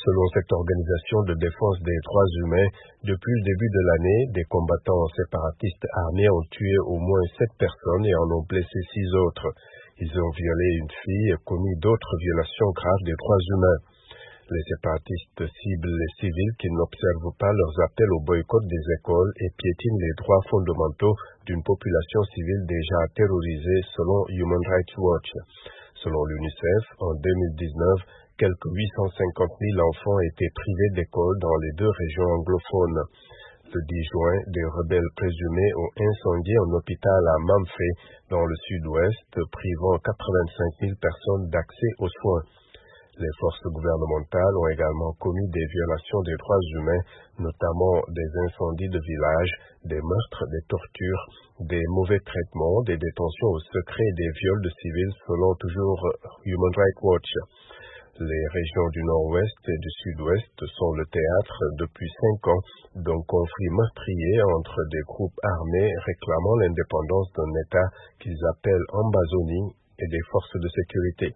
Selon cette organisation de défense des droits humains, depuis le début de l'année, des combattants séparatistes armés ont tué au moins 7 personnes et en ont blessé 6 autres. Ils ont violé une fille et commis d'autres violations graves des droits humains. Les séparatistes ciblent les civils qui n'observent pas leurs appels au boycott des écoles et piétinent les droits fondamentaux d'une population civile déjà terrorisée selon Human Rights Watch. Selon l'UNICEF, en 2019, quelques 850 000 enfants étaient privés d'école dans les 2 régions anglophones. Le 10 juin, des rebelles présumés ont incendié un hôpital à Mamfe, dans le sud-ouest, privant 85 000 personnes d'accès aux soins. Les forces gouvernementales ont également commis des violations des droits humains, notamment des incendies de villages, des meurtres, des tortures, des mauvais traitements, des détentions au secret et des viols de civils selon toujours Human Rights Watch. Les régions du nord-ouest et du sud-ouest sont le théâtre depuis 5 ans d'un conflit meurtrier entre des groupes armés réclamant l'indépendance d'un État qu'ils appellent Ambazonie et des forces de sécurité.